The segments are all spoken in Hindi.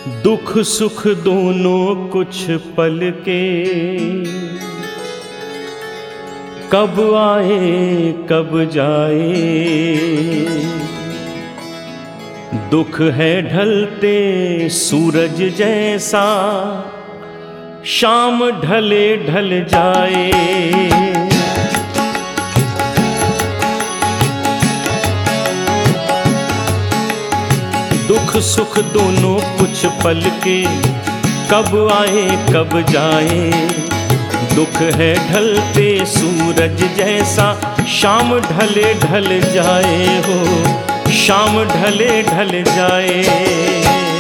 दुख सुख दोनों कुछ पल के, कब आए कब जाए। दुख है ढलते सूरज जैसा, शाम ढले ढल जाए। दुख सुख दोनों कुछ पल के, कब आए कब जाए। दुख है ढलते सूरज जैसा, शाम ढले ढल जाए हो, शाम ढले ढल जाए।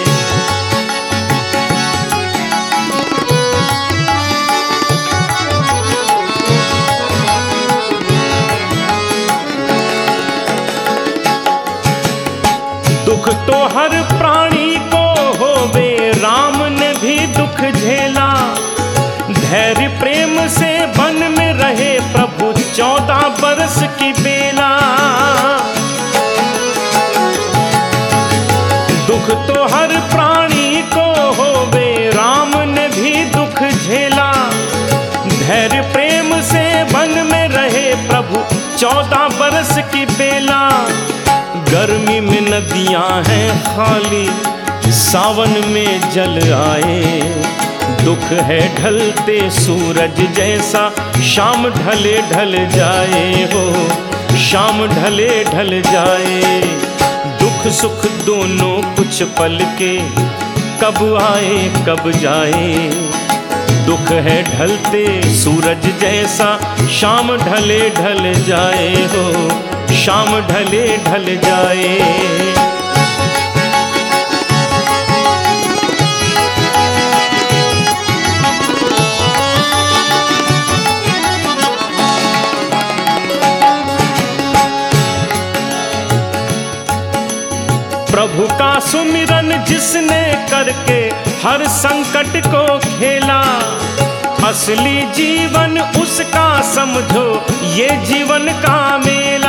दुख तो हर प्राणी को होवे, राम ने भी दुख झेला। धैर्य प्रेम से वन में रहे प्रभु, 14 बरस की बेला। दुख तो हर प्राणी को होवे, राम ने भी दुख झेला। धैर्य प्रेम से वन में रहे प्रभु, 14 बरस की बेला। गर्मी में नदियां हैं खाली, सावन में जल आए। दुख है ढलते सूरज जैसा, शाम ढले ढल जाए हो, शाम ढले ढल जाए। दुख सुख दोनों कुछ पल के, कब आए कब जाए। दुख है ढलते सूरज जैसा, शाम ढले ढल जाए हो, शाम ढले ढल जाए। प्रभु का सुमिरन जिसने करके हर संकट को खेला, असली जीवन उसका समझो, ये जीवन का मेला।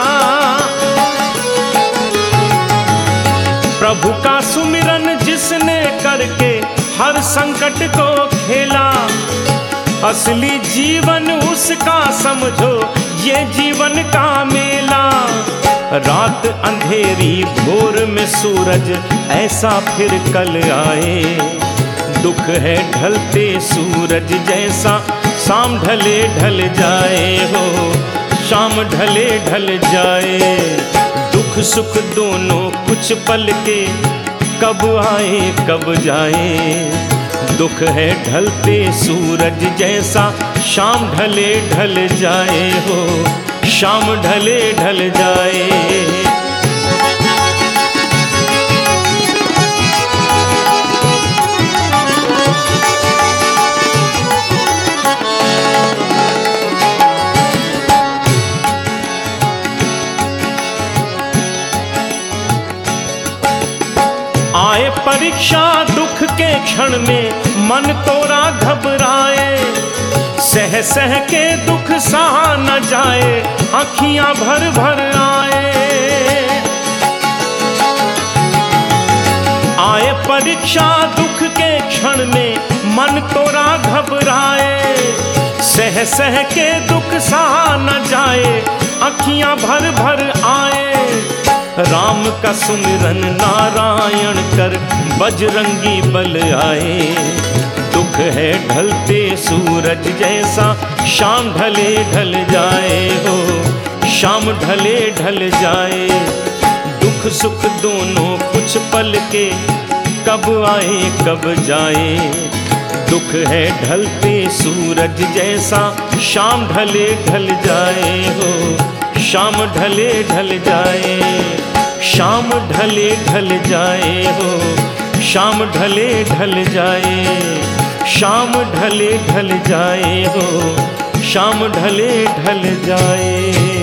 प्रभु का सुमिरन जिसने करके हर संकट को खेला, असली जीवन उसका समझो, ये जीवन का मेला। रात अंधेरी भोर में सूरज, ऐसा फिर कल आए। दुख है ढलते सूरज जैसा, शाम ढले ढल जाए हो, शाम ढले ढल जाए। दुख सुख दोनों कुछ पल के, कब आए कब जाए। दुख है ढलते सूरज जैसा, शाम ढले ढल जाए हो, शाम ढले ढल जाए। आए परीक्षा दुख के क्षण में, मन तोरा घबराए। सह सह के दुख सहा न जाए, आँखियां भर भर आए। आए परीक्षा दुख के क्षण में, मन तोरा घबराए। सह सह के दुख सहा न जाए, आँखियां भर भर आए। राम का सुमिरन नारायण कर, बजरंगी बल आए। दुख है ढलते सूरज जैसा, शाम ढले ढल जाए हो, शाम ढले ढल जाए। दुख सुख दोनों कुछ पल के, कब आए कब जाए। दुख है ढलते सूरज जैसा, शाम ढले ढल जाए हो, शाम ढले ढल जाए। शाम ढले ढल जाए हो, शाम ढले ढल जाए। शाम ढले ढल जाए हो, शाम ढले ढल जाए।